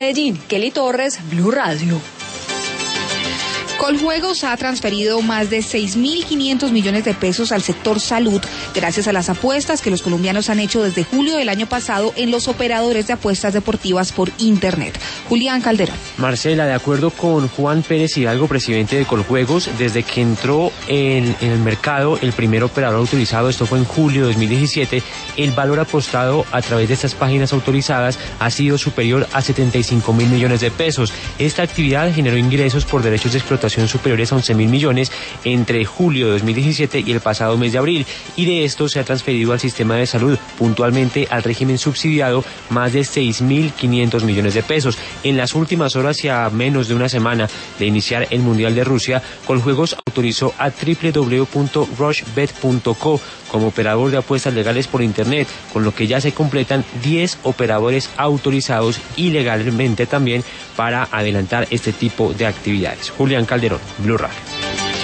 Medellín, Kelly Torres, Blue Radio. Coljuegos ha transferido más de 6.500 millones de pesos al sector salud gracias a las apuestas que los colombianos han hecho desde julio del año pasado en los operadores de apuestas deportivas por Internet. Julián Calderón. Marcela, de acuerdo con Juan Pérez Hidalgo, presidente de Coljuegos, desde que entró en el mercado el primer operador autorizado, esto fue en julio de 2017, el valor apostado a través de estas páginas autorizadas ha sido superior a 75.000 millones de pesos. Esta actividad generó ingresos por derechos de explotación superiores a 11.000 millones entre julio de 2017 y el pasado mes de abril, y de esto se ha transferido al sistema de salud, puntualmente al régimen subsidiado, más de 6.500 millones de pesos. En las últimas horas y a menos de una semana de iniciar el Mundial de Rusia, Coljuegos autorizó a www.rushbet.co como operador de apuestas legales por Internet, con lo que ya se completan 10 operadores autorizados ilegalmente también para adelantar este tipo de actividades. Julián Calderón, Blue Radio.